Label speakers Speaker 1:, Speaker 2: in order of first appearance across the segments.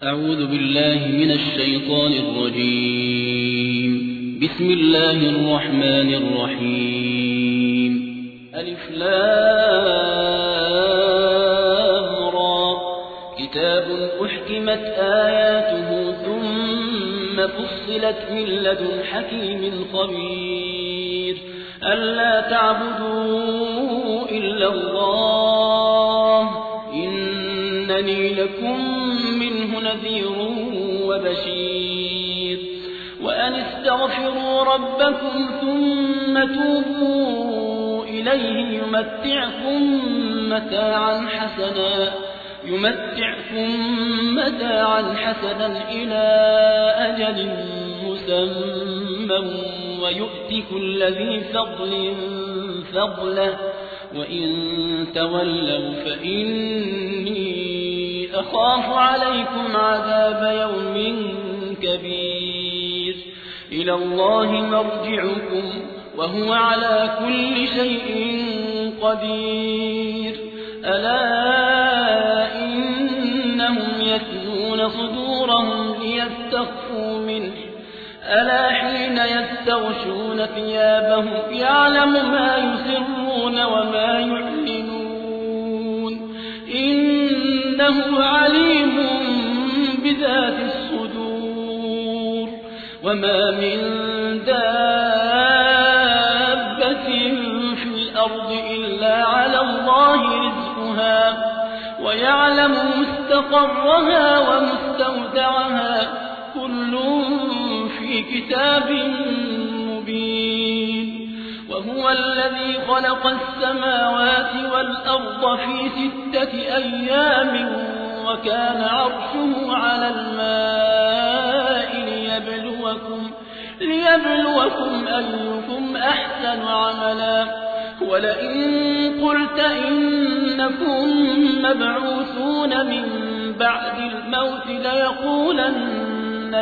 Speaker 1: أعوذ بالله من الشيطان الرجيم. بسم الله الرحمن الرحيم. ألف لام را. كتاب أحكمت آياته ثم فصلت من لدن حكيم خبير. ألا تعبدوا إلا الله إنني لكم منه نذير وبشير. وأن استغفروا ربكم ثم توبوا إليه يمتعكم متاعا حسنا إلى أجل مسمى ويؤت كل ذي فضل فضله وإن تولوا فإني أخاف عليكم عذاب يوم كبير. إلى الله مرجعكم وهو على كل شيء قدير. ألا إنهم يثنون صدورهم ليستخفوا منه ألا حين يستغشون ثيابهم يعلم ما يسرون وما يعلنون إنه عليم بذات الصدور. وما من دابة في الأرض إلا على الله رزقها ويعلم مستقرها ومستودعها كل في كتاب مبين. وهو الذي خلق السماوات والأرض في 6 أيام وكان عرشه على الماء ليبلوكم أيكم أحسن عملا. ولئن قلت إنكم مبعوثون من بعد الموت ليقولن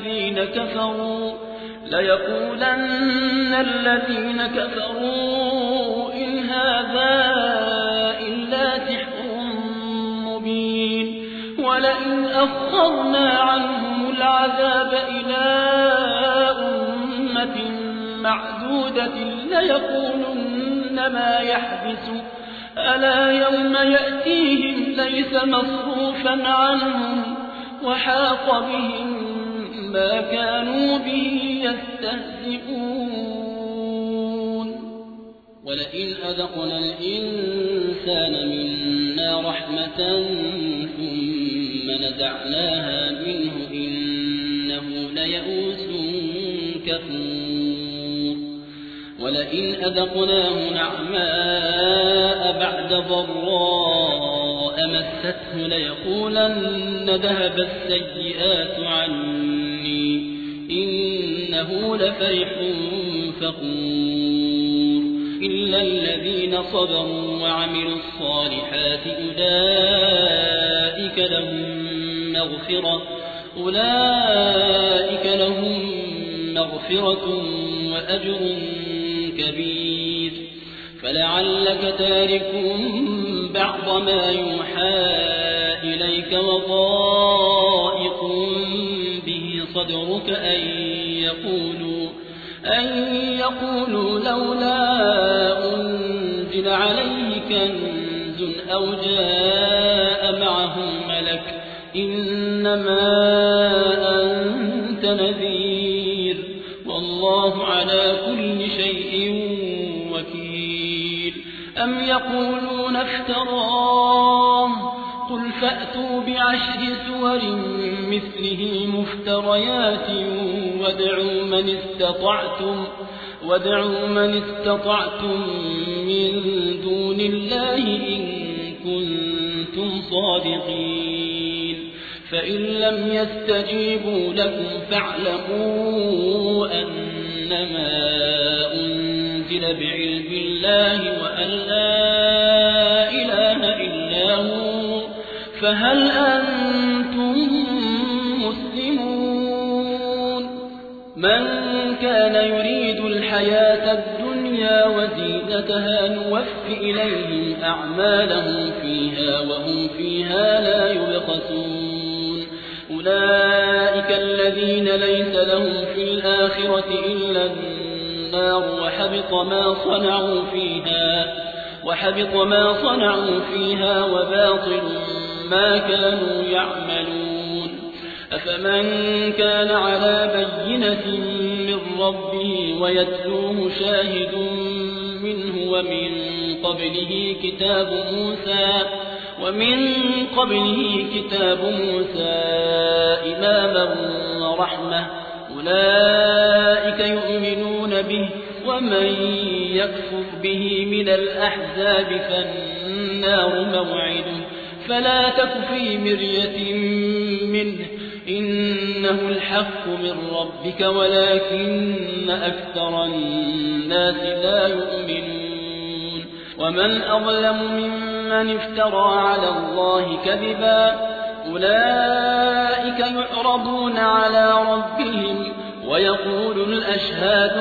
Speaker 1: الذين كفروا إن هذا إلا سحر مبين. ولئن أخرنا عنهم العذاب إلى أمة معدودة ليقولن ما يحبس ألا يوم يأتيهم ليس مصروفا عنهم وحاق بهم ما كانوا به يستهزئون. ولئن أذقنا الإنسان منا رحمة ثم نزعناها منه إنه ليئوس كفور. ولئن أذقناه نعماء بعد ضراء مسته ليقولن ذهب السيئات عني إنه لفرح فخور. إلا الذين صبروا وعملوا الصالحات أولئك لهم مغفرة وأجر كبير. فلعلك تارك بعض ما يوحى إليك وضائق به صدرك أن يقولوا لولا أنزل عليه كنز أو جاء معه ملك إنما أنت نذير والله على كل شيء وكيل. أم يقولون افتراه قل فأتوا ب10 سور مثله مفتريات وادعوا من استطعتم من دون الله إن كنتم صادقين. فإن لم يستجيبوا لكم فاعلموا أنما أنزل بعلم الله وأن لا إله إلا هو فهل أنتم مسلمون. من كان يريد الحياة الدنيا وزينتها نوفي إليهم أعمالهم فيها وهم فيها لا يبخسون. أولئك الذين ليس لهم في الآخرة إلا النار وحبط ما صنعوا فيها وباطل ما كانوا يعملون أفمن كان على بينة من ربه ويتلوه شاهد منه ومن قبله كتاب موسى إماما ورحمة أولئك يؤمنون به ومن يكفر به من الأحزاب فالنار موعده فلا تك في مرية منه إنه الحق من ربك ولكن أكثر الناس لا يؤمنون ومن أظلم ممن افترى على الله كذبا أولئك يعرضون على ربهم ويقول الأشهاد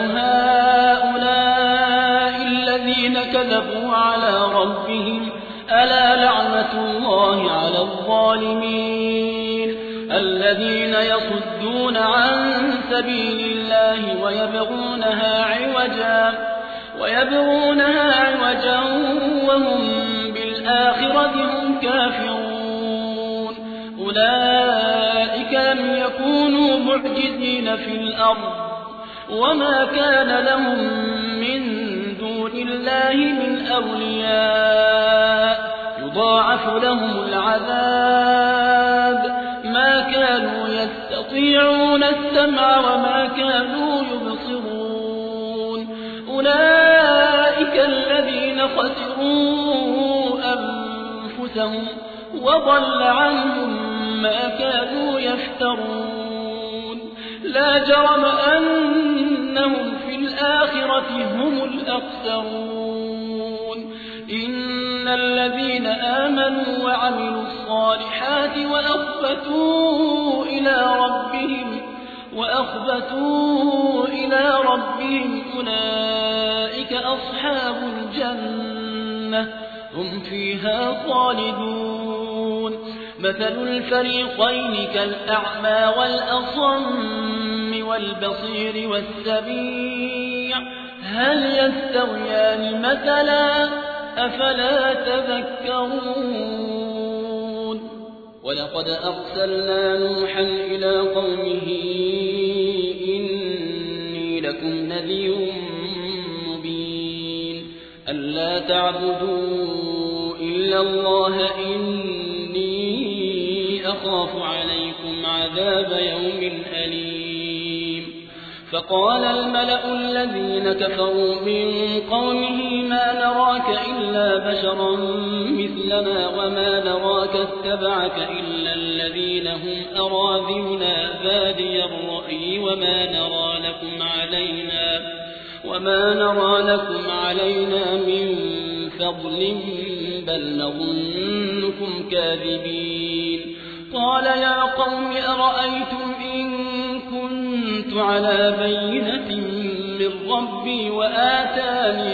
Speaker 1: هؤلاء الذين كذبوا على ربهم ألا لعنة الله على الظالمين الذين يصدون عن سبيل الله ويبغونها عوجا وهم بالآخرة هم كافرون أولئك لم يكونوا معجزين في الأرض وما كان لهم من دون الله من أولياء يضاعف لهم العذاب ما كانوا يستطيعون السمع وما كانوا يبصرون أولئك الذين خسروا أنفسهم وضل عنهم ما كانوا يفترون لا جرم أنهم في الآخرة هم الأخسرون إن الذين آمنوا وعملوا الصالحات وأخبتوا إلى ربهم أولئك أصحاب الجنة هم فيها خالدون مثل الفريقين كالأعمى والأصم والبصير والسميع هل يستويان مثلا أفلا تذكرون ولقد أرسلنا نوحا إلى قومه إني لكم نذير مبين ألا تعبدوا إلا الله إني أخاف عليكم عذاب يوم أليم فقال الملأ الذين كفروا من قومه ما نراك إلا بشرا مثلنا وما نراك اتبعك إلا الذين هم أراذلنا بادي الرأي وما نرى لكم علينا من فضل بل نظنكم كاذبين قال يا قوم أرأيتم إن كنت على بينة من ربي وآتاني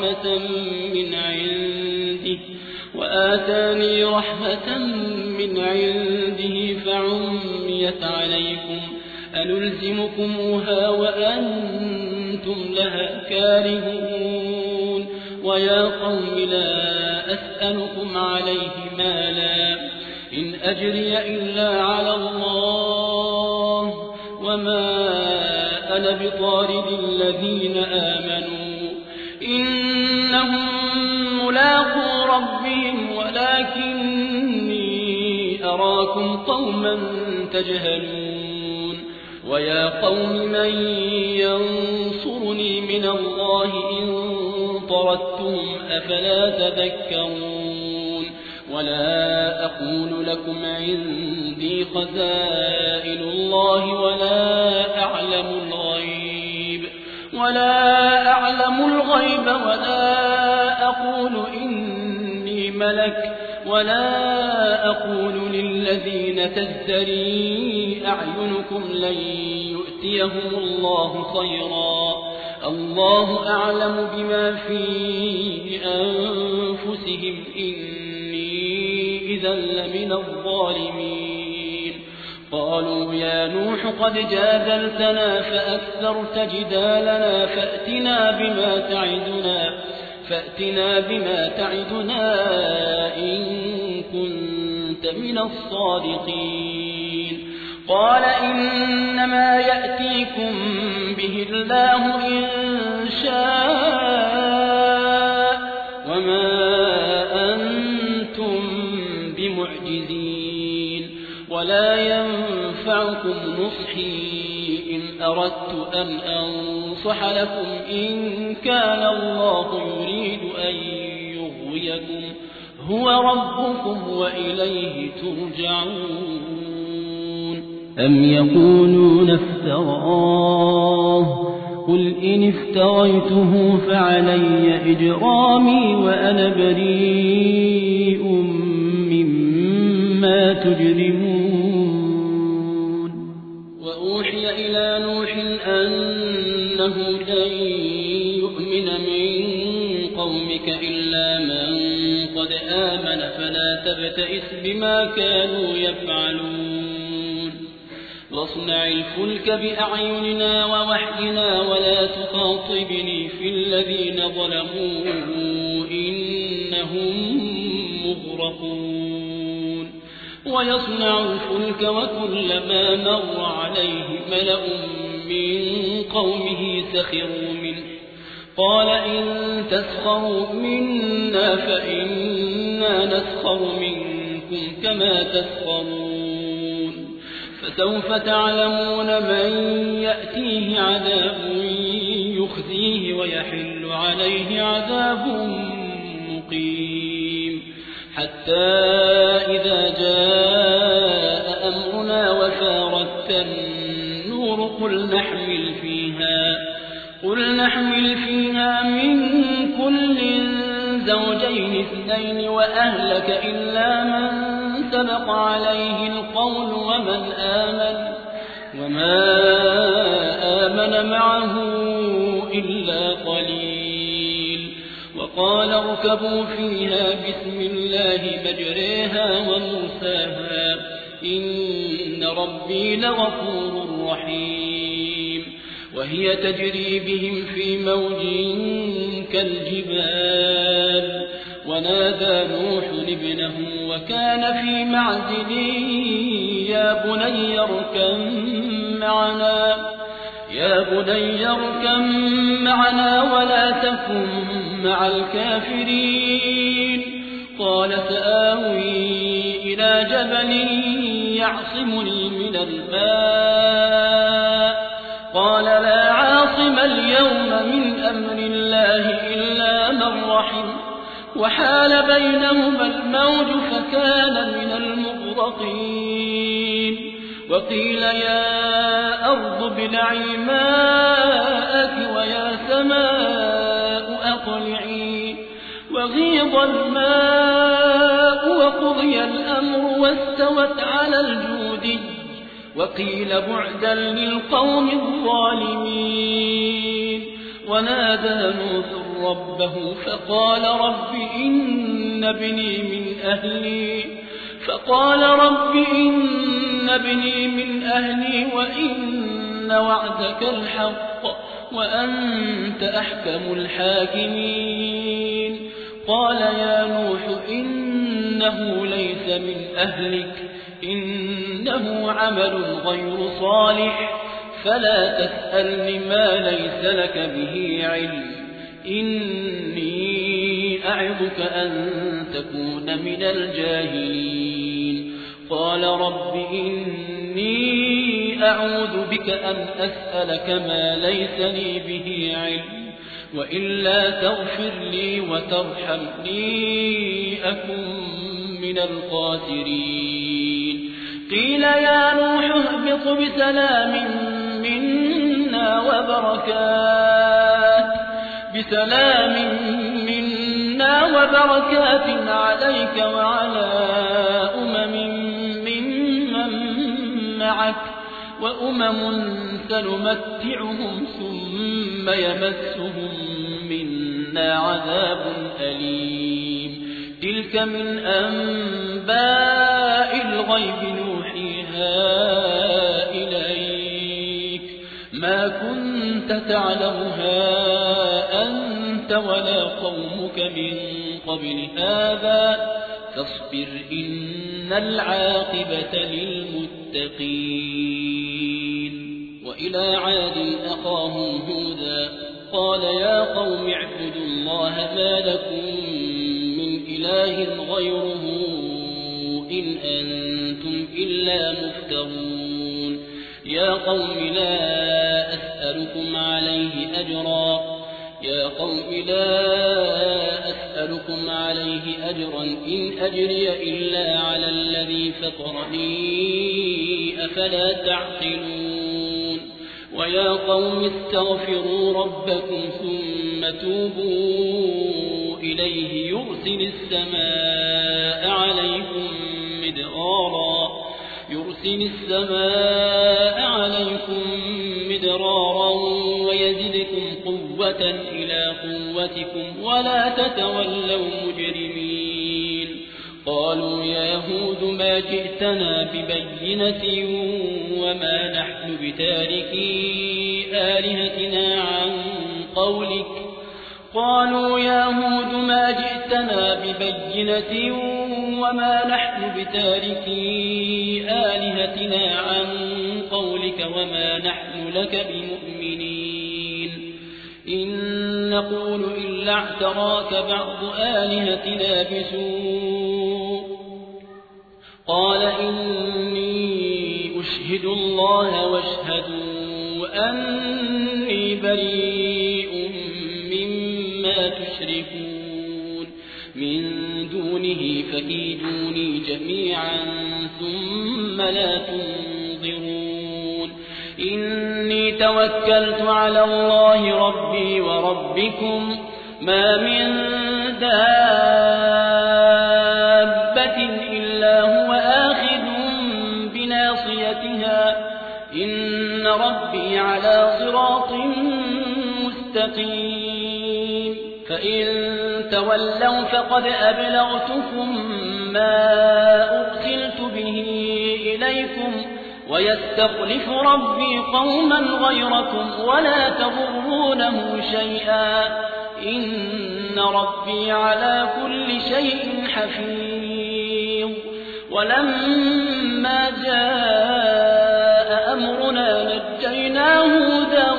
Speaker 1: رحمة من عنده فعميت عليكم أنلزمكموها وأنتم لها كارهون ويا قوم لا أسألكم عليه مالا إن أجري إلا على الله وما أنا بطارد الذين آمنوا إنهم ملاقو ربهم ولكني أراكم قوما تجهلون ويا قوم من ينصرني من الله إن طردتهم أفلا تذكرون ولا أقول لكم عندي خزائن الله ولا أعلم الغيب ولا أقول إني ملك ولا أقول للذين تزدري أعينكم لن يؤتيهم الله خيرا الله أعلم بما في أنفسهم إني إذا لمن الظالمين قالوا يا نوح قد جادلتنا فأكثرت جدالنا فأتنا بما تعدنا إن كنت من الصادقين قال إنما يأتيكم به الله إن شاء وما أنتم بمعجزين ولا ينفعكم نصحي إن أردت أن أنصح لكم إن كان الله يريد أن يغويكم هو ربكم وإليه ترجعون أم يقولون افتراه قل إن افتريته فعلي إجرامي وأنا بريء مما تجرمون وأوحي إلى نوح أنه لن يؤمن من قومك إلا من قد آمن فلا تبتئس بما كانوا يفعلون واصنع الفلك بأعيننا ووحينا ولا تخاطبني في الذين ظلموا إنهم مغرقون ويصنع الفلك وكلما مر عليه ملأ من قومه سخروا منه قال إن تسخروا منا فإنا نسخر منكم كما تسخرون فسوف تعلمون من يأتيه عذاب يخزيه ويحل عليه عذاب مقيم حتى إذا جاء أمرنا وفارت النور قل نحمل فيها من كل زوجين اثنين وأهلك إلا من سبق عليه القول وما آمن معه إلا قليل وقال اركبوا فيها بسم الله مجريها ومرساها إن ربي لغفور رحيم وهي تجري بهم في موج كالجبال ونادى نوح ابنه وكان في معزل يا بني اركب معنا ولا تكن مع الكافرين قال سآوي إلى جبل يعصمني من الماء قال لا عاصم اليوم من أمر الله إلا من رحم وحال بينهما الموج فكان من المغرقين وقيل يا أرض ابلعي ماءك ويا سماء أقلعي وغيض الماء وقضي الأمر واستوت على الجودي وقيل بعدا للقوم الظالمين ونادى نوح ربه فقال رب إن ابني من أهلي وإن وعدك الحق وأنت أحكم الحاكمين قال يا نوح إنه ليس من أهلك إنه عمل غير صالح فلا تسألني ما ليس لك به علم إني أعظك أن تكون من الجاهلين قال رب إني أعوذ بك أن أسألك ما ليس لي به علم وإلا تغفر لي وترحمني أكن من الخاسرين قيل يا نوح اهبط بسلام منا وبركات عليك وعلى ممن معك وأمم سنمتعهم ثم يمسهم منا عذاب أليم تلك من أنباء الغيب نوحيها كنت تعلمها أنت ولا قومك من قبل هذا فاصبر إن العاقبة للمتقين. وإلى عاد أخاهم هودا قال يا قوم اعبدوا الله ما لكم من إله غيره إن أنتم إلا مفترون. يا قوم لا أسألكم عليه أجرا إن أجري إلا على الذي فطرني أفلا تعقلون. ويا قوم استغفروا ربكم ثم توبوا إليه يرسل السماء عليكم مدرارا ويزدكم قوة إلى قوتكم ولا تتولوا مجرمين. قالوا يا هود ما جئتنا ببينة وما نحن بتاركي آلهتنا عن قولك وما نحن لك بمؤمنين إن نقول إلا اعتراك بعض آلهتنا بسوء. قال إني أشهد الله واشهدوا أني بريء مما تشركون من دونه فكيدوني جميعا ثم لا تنظرون. إني توكلت على الله ربي وربكم ما من دابة إلا هو آخذ بناصيتها إن ربي على صراط مستقيم. فإن تولوا فقد أبلغتكم ما أرسلت به إليكم ويستخلف ربي قوما غيركم ولا تضرونه شيئا إن ربي على كل شيء حفيظ. ولما جاء أمرنا نجينا هودا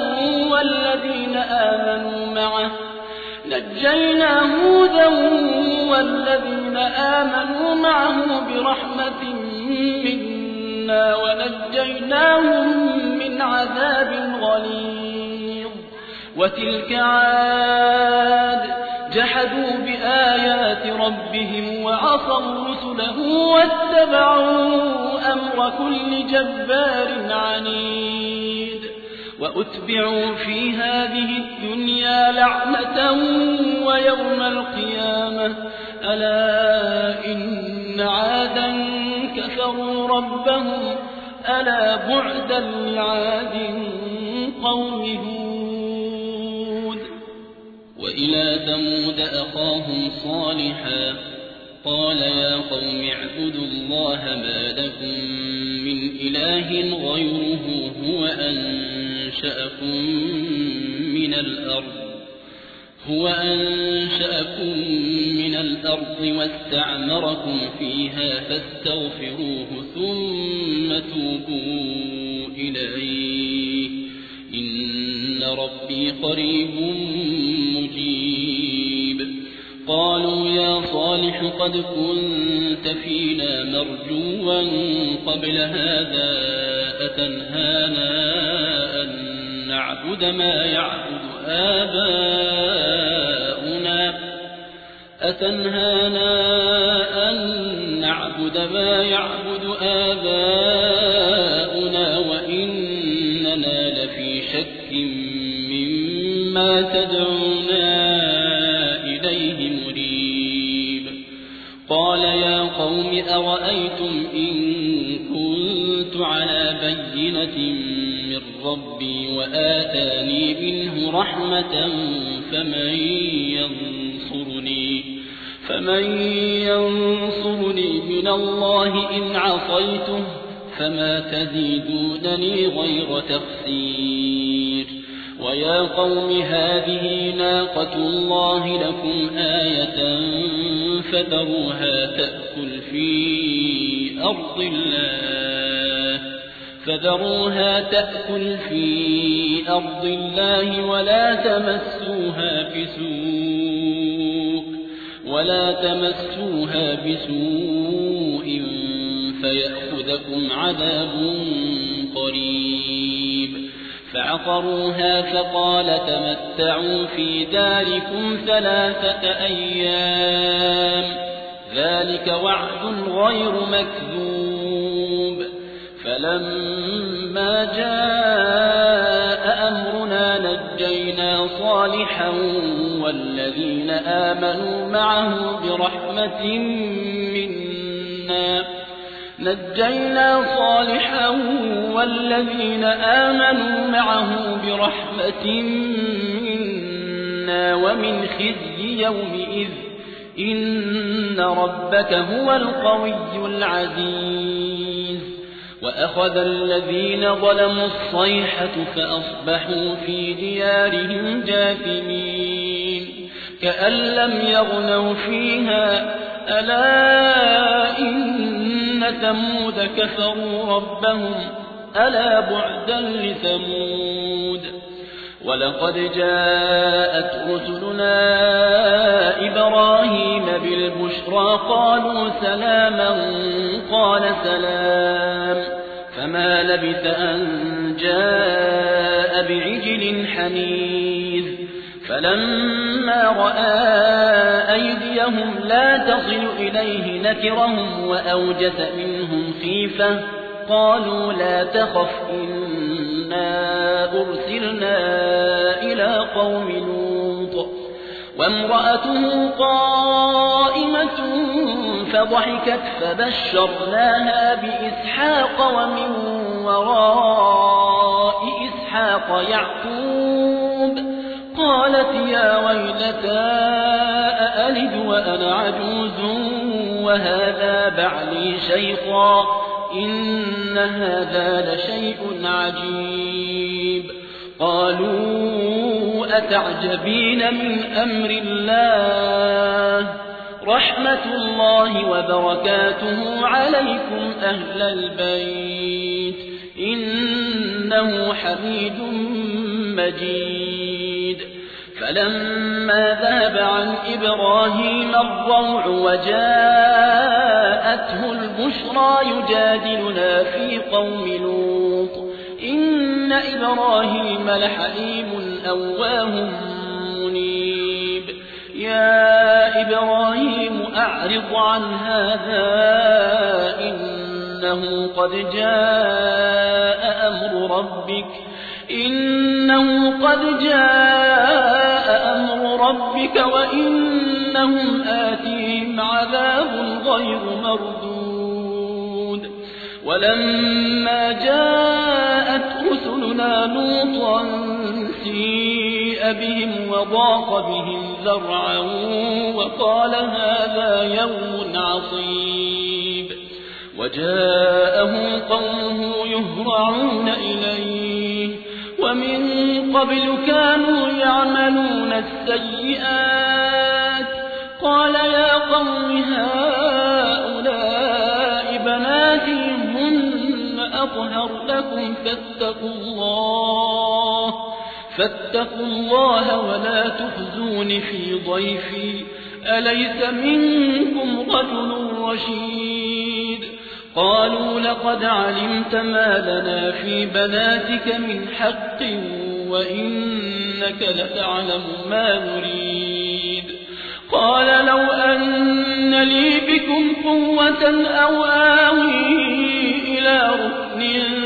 Speaker 1: والذين آمنوا معه برحمة منا ونجيناهم من عذاب غليظ. وتلك عاد جحدوا بآيات ربهم وعصوا رسله واتبعوا أمر كل جبار عنيد. وأتبعوا في هذه الدنيا لعنة ويوم القيامة ألا إن عادا كفروا ربهم ألا بعدا لعاد قوم هود. وإلى ثمود أخاهم صالحا قال يا قوم اعبدوا الله ما لكم من إله غيره هو أنشأكم من الأرض واستعمركم فيها فاستغفروه ثم توبوا إليه إن ربي قريب مجيب. قالوا يا صالح قد كنت فينا مرجوا قبل هذا أتنهانا أن نعبد ما يعبد آباؤنا وإننا لفي شك مما تدعونا إليه مريب. قال يا قوم أرأيتم إن كنت على بينة من ربي وآتاني منه رحمة فمن ينصرني من الله إن عصيته فما تزيدونني غير تخسير. ويا قوم هذه ناقة الله لكم آية فذروها تأكل في أرض الله ولا تمسوها بسوء فيأخذكم عذاب قريب فعقروها فقال تمتعوا في داركم 3 أيام ذلك وعد غير مكذوب فلما جاء أمرنا نجينا صالحا والذين آمنوا معه برحمة منا ومن خزي يومئذ إن ربك هو القوي العزيز وأخذ الذين ظلموا الصيحة فأصبحوا في ديارهم جاثمين كأن لم يغنوا فيها ألا إن ثمود كفروا ربهم ألا بعدا لثمود ولقد جاءت رسلنا إبراهيم بالبشرى قالوا سلاما قال سلام فما لبث أن جاء بعجل حنيذ فلما رأى أيديهم لا تصل إليه نكرهم وأوجس منهم خيفة قالوا لا تخف إنا أرسلنا إلى قوم لوط وامرأته قائمة فضحكت فبشرناها بإسحاق ومن وراء إسحاق يعقوب قالت يا ويلتى أألد وأنا عجوز وهذا بعلي شيخا إن هذا لشيء عجيب قالوا أتعجبين من أمر الله رحمة الله وبركاته عليكم أهل البيت إنه حميد مجيد فلما ذهب عن إبراهيم الروع وجاءته البشرى يجادلنا في قوم لوط إن إبراهيم لحليم أواه منيب يا إبراهيم أعرض عن هذا إنه قد جاء أمر ربك وإنهم آتيهم عذاب غير مردود ولما جاءت رسلنا لوطا سيء بهم وضاق بهم ذرعا وقال هذا يوم عصيب وجاءه قومه يهرعون إليه ومن قبل كانوا يعملون السيئات قال يا قوم هؤلاء بناتي هن أطهر لكم فاتقوا الله ولا تخزون في ضيفي أليس منكم رجل رشيد قالوا لقد علمت ما لنا في بناتك من حق وإنك لتعلم ما نريد قال لو أن لي بكم قوة أو آوي إلى ركن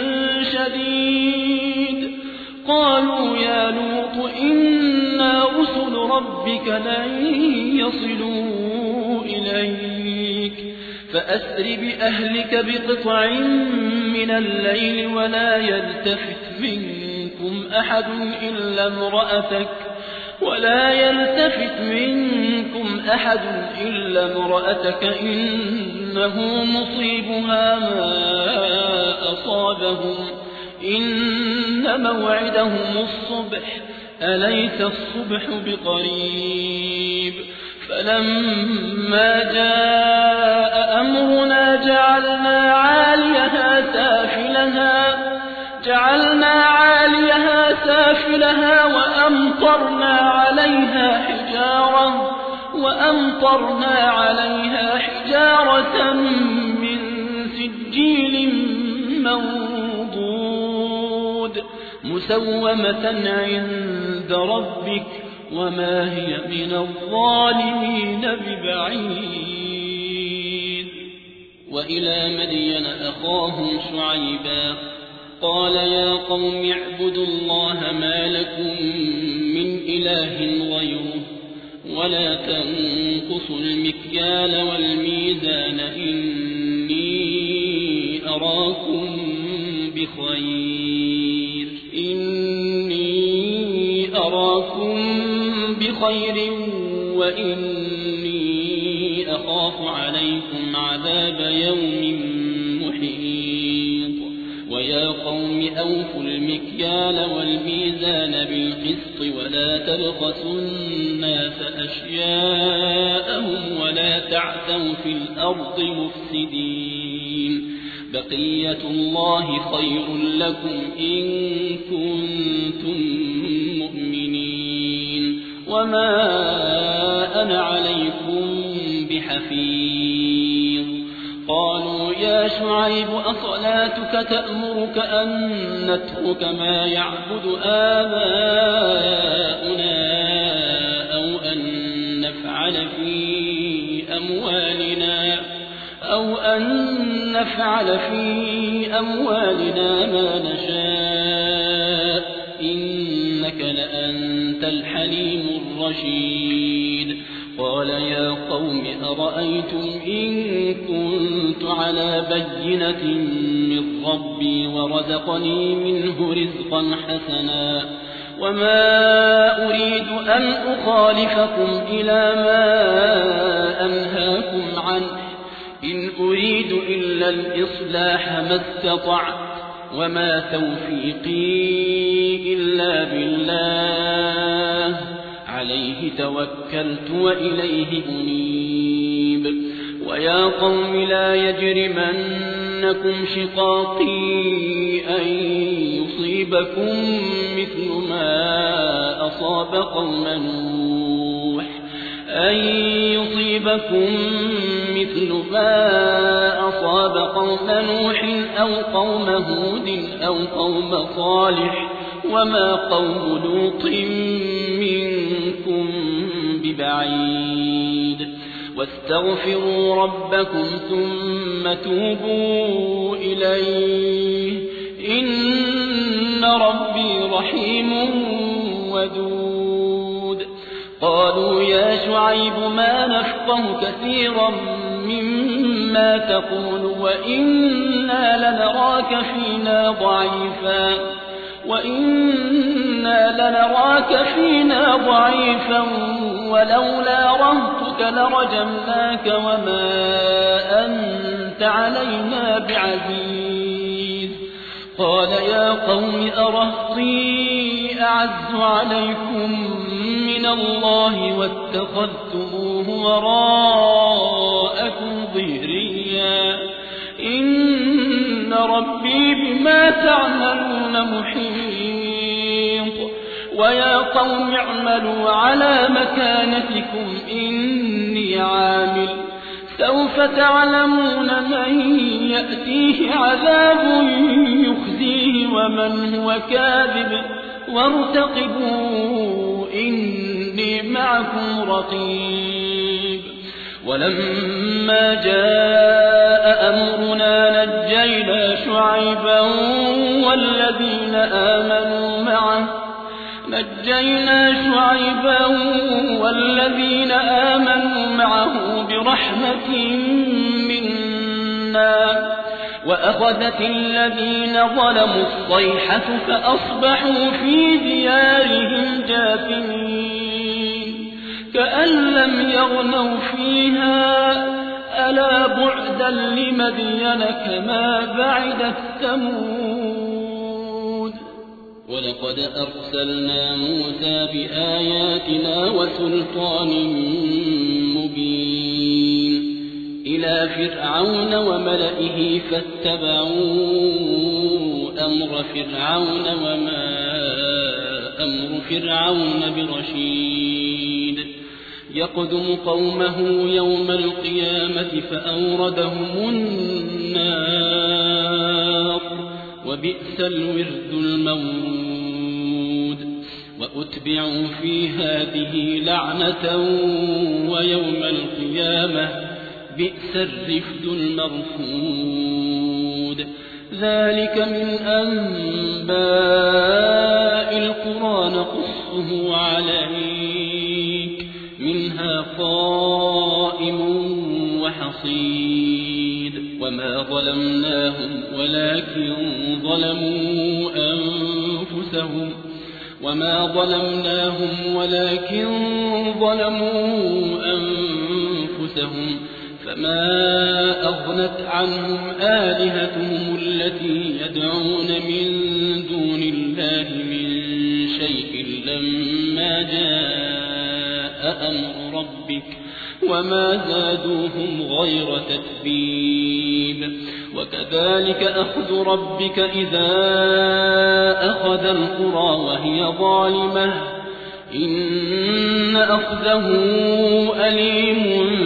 Speaker 1: شديد قالوا يا لوط إنا رسل ربك لن يصلوا إليك فأسر بأهلك بقطع من الليل ولا يلتفت منكم أحد إلا امرأتك إنه مصيبها ما أصابهم إن موعدهم الصبح أليس الصبح بقريب فلما جاء أمرنا جعلنا عاليها سافلها وأمطرنا عليها حجارة من سجيل منضود مسومة عند ربك وما هي من الظالمين ببعيد. وإلى مدين أخاهم شعيبا قال يا قوم اعبدوا الله ما لكم من إله غيره ولا تنقصوا المكيال والميزان إني أراكم بخير وإني أخاف عليكم عذاب يوم محيط. ويا قوم أوفوا المكيال والميزان بالقسط ولا تبخسوا الناس أشياءهم ولا تعثوا في الأرض مفسدين بقية الله خير لكم إن كنتم مؤمنين وما أنا عليكم بحفيظ. قالوا يا شعيب أصلاتك تأمرك أن نترك ما يعبد آباؤنا أو أن نفعل في أموالنا ما نشاء إنك لأنت الحليم الرشيد. قال يا قوم أرأيتم إن كنت على بينة من ربي ورزقني منه رزقا حسنا وما أريد أن أخالفكم إلى ما أنهاكم عنه إن أريد إلا الإصلاح ما استطعت وما توفيقي إلا بالله عليه توكلت وإليه أنيب. ويا قوم لا يجرمنكم شقاقي أن يصيبكم مثل ما أصاب قوم نوح أو قوم هود أو قوم صالح وما قوم لوط منكم ببعيد. واستغفروا ربكم ثم توبوا إليه إن ربي رحيم ودود. قالوا يا شعيب ما نفقه كثيرا مما تقول وإنا لنراك فينا ضعيفا ولولا رهطك لرجمناك وما أنت علينا بعزيز. قال يا قوم أرهطي أعز عليكم من الله واتخذتموه وراءكم ظهريا إن ربي بما تعملون محيط. ويا قوم اعملوا على مكانتكم إني عامل سوف تعلمون من يأتيه عذاب يخزيه ومن هو كاذب وارتقبوا إني معكم رقيب. ولما جاء أمرنا نجينا شعيبا والذين آمنوا معه برحمة منا وأخذت الذين ظلموا الصيحة فأصبحوا في ديارهم جاثمين كأن لم يغنوا فيها ألا بعدا لمدين كما بعدت ثمود. ولقد أرسلنا موسى بآياتنا وسلطان مبين إلى فرعون وملئه فاتبعوا أمر فرعون وما أمر فرعون برشيد يقدم قومه يوم القيامة فأوردهم النار وبئس الورد المورود وأتبعوا في هذه لعنة ويوم القيامة بئس الرفد المرفود ذلك من أنباء القرى نقصه عليك منها قائم وحصيد وما ظلمناهم ولكن ظلموا أنفسهم فما أغنت عنهم آلهتهم التي يدعون من دون الله من شيء لما جاء أمر ربك وما زادوهم غير تتبيب وكذلك أخذ ربك إذا أخذ القرى وهي ظالمة إن أخذه أليم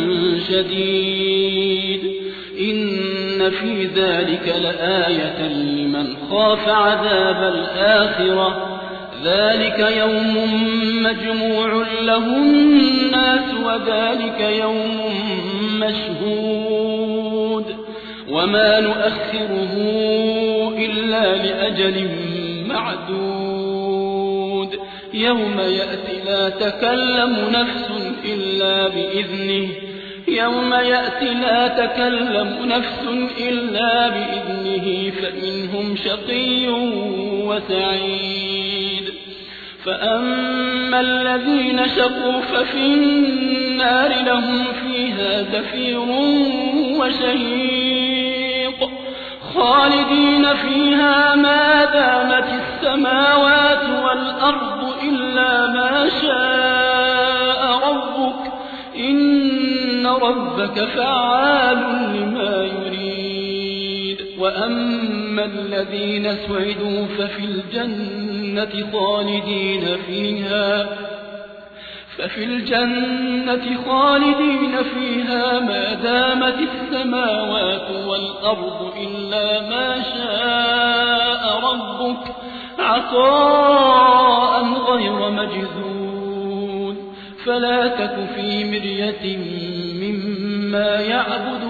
Speaker 1: شديد إن في ذلك لآية لمن خاف عذاب الآخرة ذلك يوم مجموع له الناس وذلك يوم مشهود وما نؤخره إلا لأجل معدود يوم يأتي لا تكلم نفس إلا بإذنه فمنهم شقي وسعيد فأما الذين شقوا ففي النار لهم فيها زفير وشهيق خالدين فيها ما دامت السماوات والأرض إلا ما شاء ربك إن ربك فعال لما يريد وأما الذين سعدوا ففي الجنة خالدين فيها ما دامت السماوات والأرض إلا ما شاء ربك عطاء غير مجذود فلا تك في مرية مما يعبد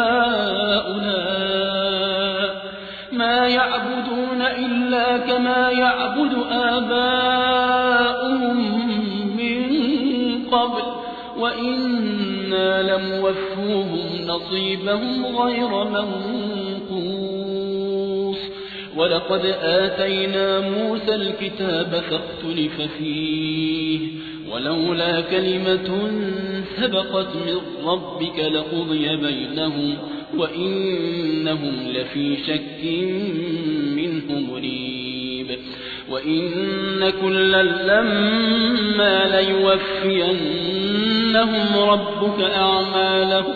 Speaker 1: هؤلاء ما يعبدون إلا كما يعبد آباؤهم من قبل وإنا لموفوهم نصيبهم غير منقوص ولقد آتينا موسى الكتاب فاختلف فيه ولولا كلمة سبقت من ربك لقضي بينهم وإنهم لفي شك منه مريب وإن كلا لما ليوفينهم ربك أعمالهم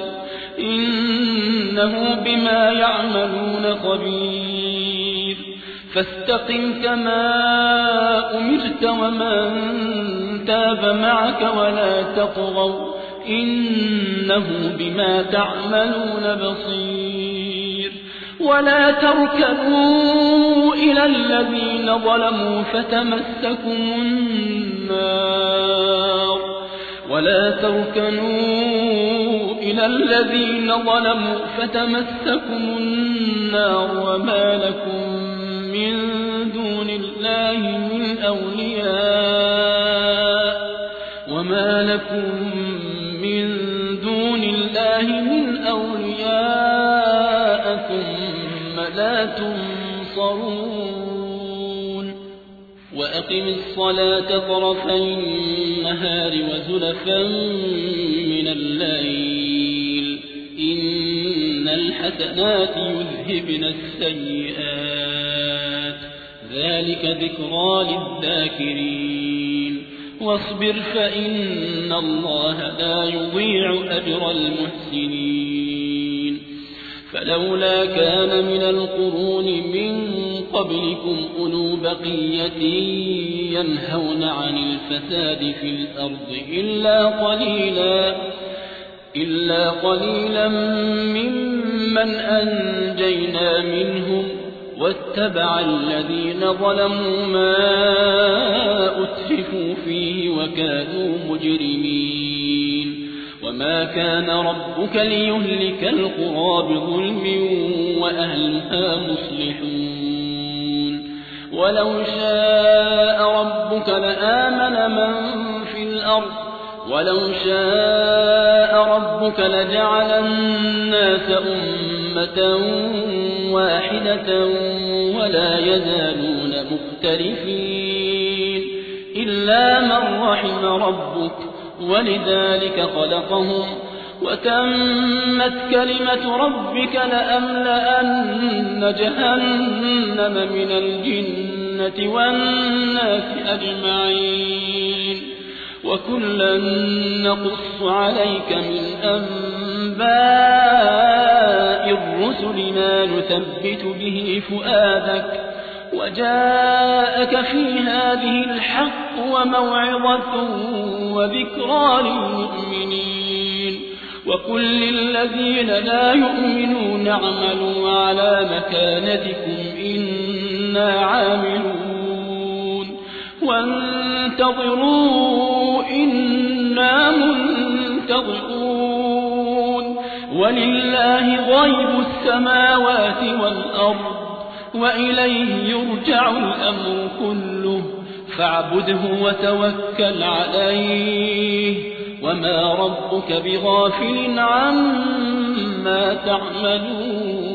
Speaker 1: إنه بما يعملون خبير فاستقم كما أمرت ومن تاب معك ولا تطغوا إنه بما تعملون بصير ولا تركنوا إلى الذين ظلموا فتمسكم النار وما لكم من دون الله من أولياء ثم لا تنصرون وأقم الصلاة طرفي النهار وزلفا من الليل إن الحسنات يذهبن السيئات ذلك ذكرى للذاكرين واصبر فإن الله لا يضيع أجر المحسنين فلولا كان من القرون من قبلكم أولو بقية ينهون عن الفساد في الأرض إلا قليلا ممن أنجينا منهم واتبع الذين ظلموا ما أترفوا فيه وكانوا مجرمين وما كان ربك ليهلك القرى بظلم وأهلها مصلحون ولو شاء ربك لآمن من في الأرض لجعل الناس أمة واحدة ولا يزالون مختلفين إلا من رحم ربك ولذلك خلقهم وتمت كلمة ربك لأملأن جهنم من الجنة والناس أجمعين وكلا نقص عليك من أنباء الرسل ما نثبت به فؤادك وجاءك في هذه الحق وموعظة وذكرى للمؤمنين وقل للذين لا يؤمنون اعملوا على مكانتكم إنا عاملون وانتظروا إنا منتظرون ولله غيب السماوات والأرض وإليه يرجع الأمر كله فاعبده وتوكل عليه وما ربك بغافل عما تعملون